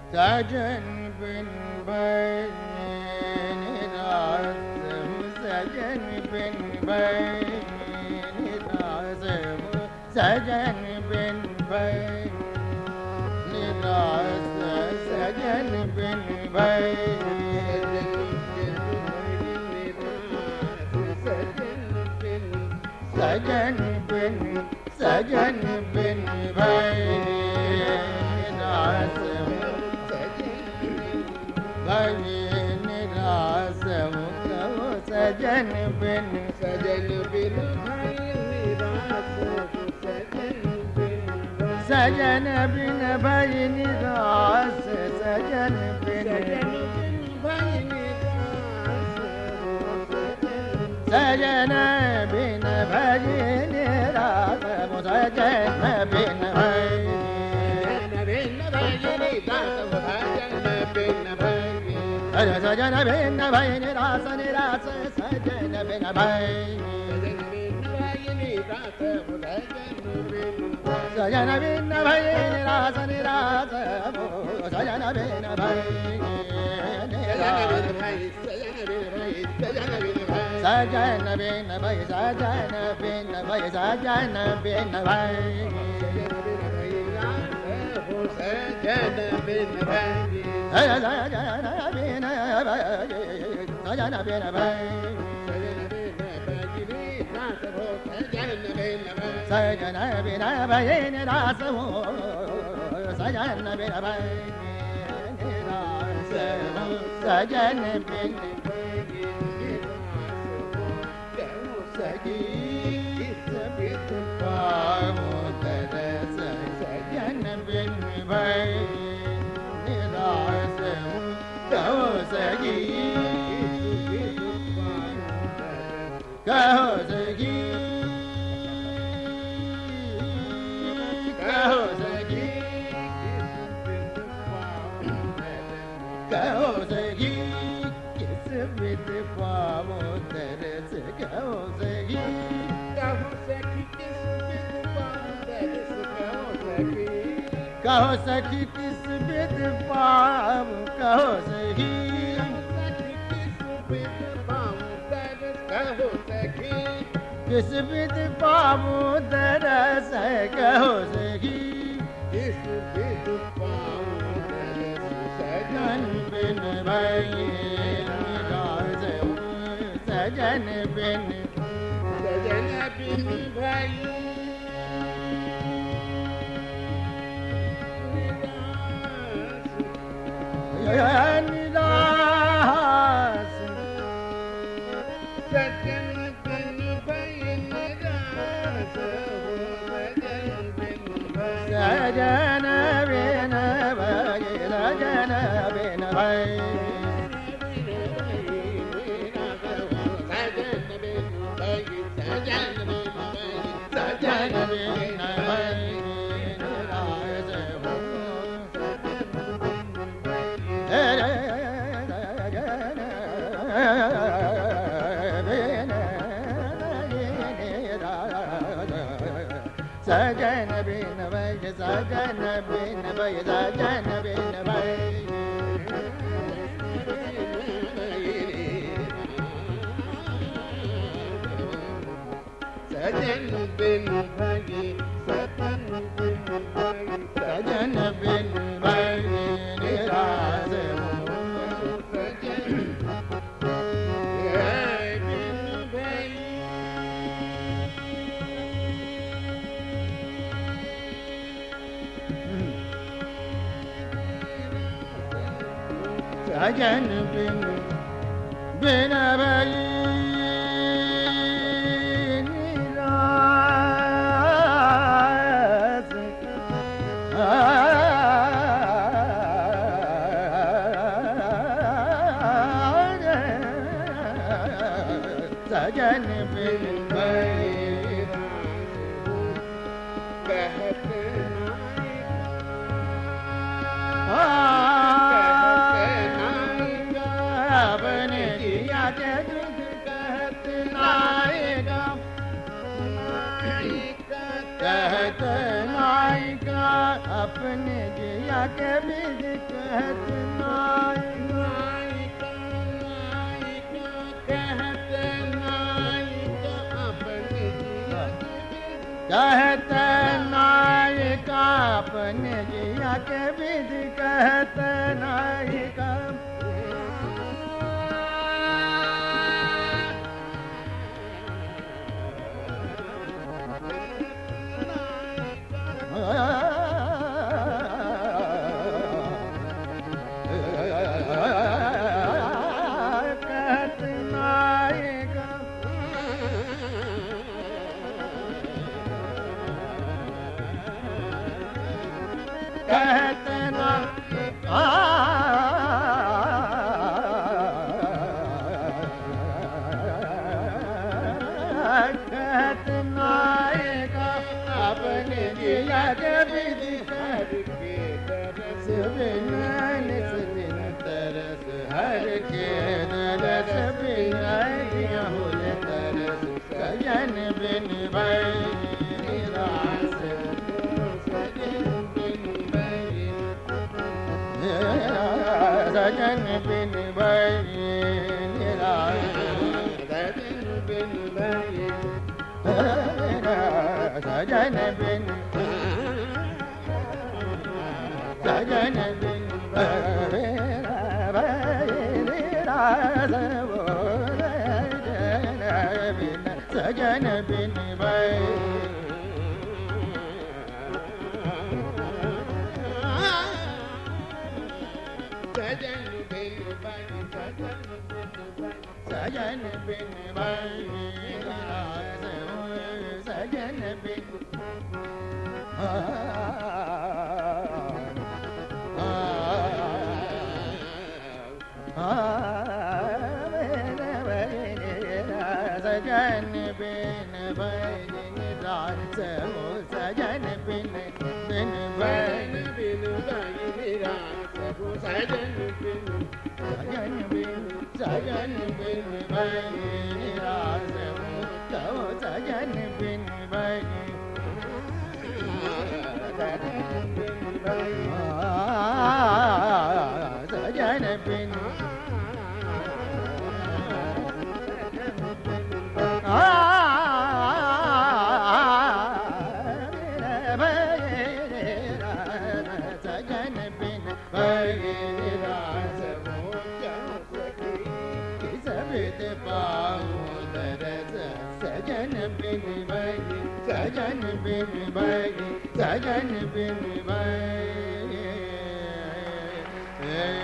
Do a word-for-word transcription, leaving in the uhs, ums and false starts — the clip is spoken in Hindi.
सजन बिन भये निराश हूँ, सजन बिन भये निराश हूँ, सजन बिन भये निराश, सजन बिन भये सजन बिन सजन बिन भये निराश हूँ, भये निराश हूँ, कहो सजन बिन सजन बिन भये निराश हूँ, सजन बिन सजन बिन भये निराश, सजन बिन भये निराश हूँ, सजन बिन भये निराश हूँ, सजन बिन भये सजन बिन भये निराश निराश, सजन बिन भये सजन बिन भये निराश निराश, सजन बिन भये सजन बिन भये सजन बिन भये सजन बिन भये सजन बिन भये सजन बिन भये सजन बिन भये निराश हूँ, सजन बिन भये निराश हूँ, सजन बिन सगी किस बिद पाऊँ तरस, सजन बिन भये निराश हूँ, कहो सगी कहो सगी कहो सगी कहो सगी किस बिद पावो तरस, कहो सगी कहो सखी किस बिद पाऊँ तरस, कहो सखी किस बिद पावो, कहो सखी किस बिद पावो तरस, कहो सखी किस बिद पाऊँ तरस, सजन बिन भये निराश हूँ, सजन बिन सजन बिन भये निराश सजन बिन भये निराश हूँ, सजन बिन भये सजन बिन भये सजन बिन भये सजन बिन भये निराश हूँ, सजन बिन भये सजन बिन भये सजन बिन भये सजन बिन भये सजन बिन भये सजन बिन भये निराश हूँ, सजन बिन भये सजन बिन बिन भये निराश सजन बिन भये कहते अपने जिया के दुख कहत नायिका कहत नायिका अपने जिया के विध कहत नाई नायिका नायिका कहत नायिका अपने जिया कहत नायिका अपने जिया के विध कहत नायिका कहत नायिका कहत ना कहत नायिका अपने जिया के विध हर के दरस बिना निस दिन तरस हर के दरस बिना हुल तरस सजन बिन भई निराश सजन बिन भई सजन बिन भई निराश सजन बिन भई सजन बिन सजन बिन सजन बिन सजन बिन बन सजन बिन सजन बिन सजन बिन भजन रास हो सजन बिन बिन भजन बिन निराश हो सजन बिन सजन बिन सजन बिन भजन रास हो तव सजन बिन भजन सजन बिन सजन बिन भजन रास हो सबित पाऊं दरस सजन बिन भजन सजन बिन भजन सजन बिन भजन